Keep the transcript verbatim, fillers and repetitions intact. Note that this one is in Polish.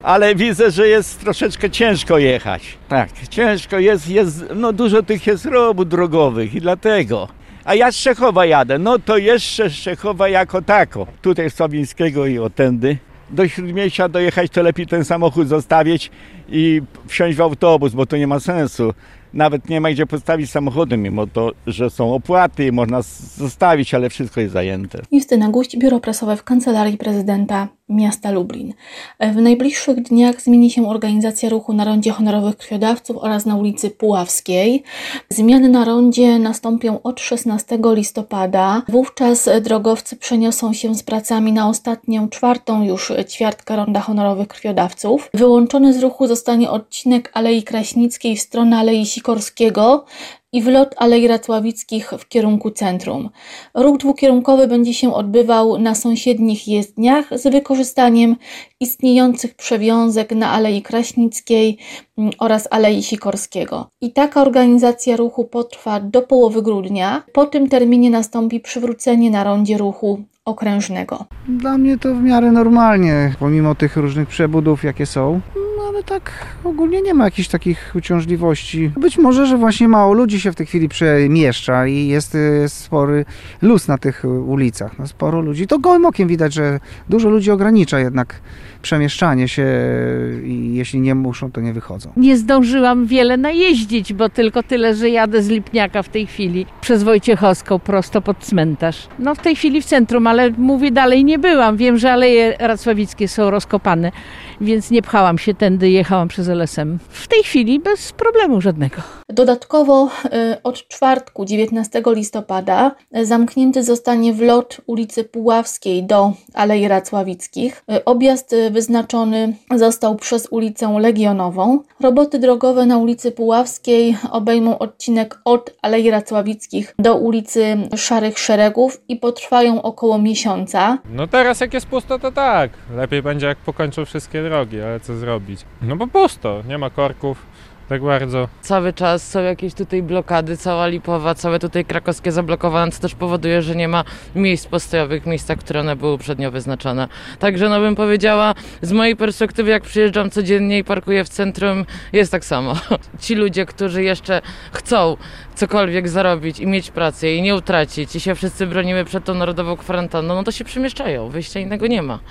Ale widzę, że jest troszeczkę ciężko jechać. Tak, ciężko jest, jest no dużo tych jest robót drogowych i dlatego. A ja z Czechowa jadę, no to jeszcze z Czechowa jako tako. Tutaj z Sławińskiego i otędy. Do Śródmieścia dojechać to lepiej ten samochód zostawić i wsiąść w autobus, bo to nie ma sensu. Nawet nie ma gdzie postawić samochodu, mimo to, że są opłaty, można zostawić, ale wszystko jest zajęte. Justyna Guść, biuro prasowe w Kancelarii Prezydenta Miasta Lublin. W najbliższych dniach zmieni się organizacja ruchu na rondzie honorowych krwiodawców oraz na ulicy Puławskiej. Zmiany na rondzie nastąpią od szesnastego listopada. Wówczas drogowcy przeniosą się z pracami na ostatnią, czwartą już ćwiartkę ronda honorowych krwiodawców. Wyłączony z ruchu zostanie odcinek Alei Kraśnickiej w stronę Alei Sikorskiego i wlot Alei Racławickich w kierunku centrum. Ruch dwukierunkowy będzie się odbywał na sąsiednich jezdniach z wykorzystaniem istniejących przewiązek na Alei Kraśnickiej oraz Alei Sikorskiego. I taka organizacja ruchu potrwa do połowy grudnia. Po tym terminie nastąpi przywrócenie na rondzie ruchu okrężnego. Dla mnie to w miarę normalnie, pomimo tych różnych przebudów, jakie są. No ale tak ogólnie nie ma jakichś takich uciążliwości. Być może, że właśnie mało ludzi się w tej chwili przemieszcza i jest, jest spory luz na tych ulicach. No, sporo ludzi. To gołym okiem widać, że dużo ludzi ogranicza jednak przemieszczanie się i jeśli nie muszą, to nie wychodzą. Nie zdążyłam wiele najeździć, bo tylko tyle, że jadę z Lipniaka w tej chwili przez Wojciechowską prosto pod cmentarz. No w tej chwili w centrum, ale mówię, dalej nie byłam. Wiem, że Aleje Racławickie są rozkopane, więc nie pchałam się tędy, jechałam przez L S M. W tej chwili bez problemu żadnego. Dodatkowo od czwartku, dziewiętnastego listopada, zamknięty zostanie wlot ulicy Puławskiej do Alei Racławickich. Objazd wyznaczony został przez ulicę Legionową. Roboty drogowe na ulicy Puławskiej obejmą odcinek od Alei Racławickich do ulicy Szarych Szeregów i potrwają około miesiąca. No teraz jak jest pusto, to tak. Lepiej będzie jak pokończą wszystkie drogi, ale co zrobić? No bo pusto, nie ma korków. Tak bardzo. Cały czas są jakieś tutaj blokady, cała Lipowa, całe tutaj krakowskie zablokowane, co też powoduje, że nie ma miejsc postojowych, miejsca, które one były uprzednio wyznaczone. Także no bym powiedziała, z mojej perspektywy, jak przyjeżdżam codziennie i parkuję w centrum, jest tak samo. Ci ludzie, którzy jeszcze chcą cokolwiek zarobić i mieć pracę i nie utracić i się wszyscy bronimy przed tą narodową kwarantanną, no to się przemieszczają, wyjścia innego nie ma.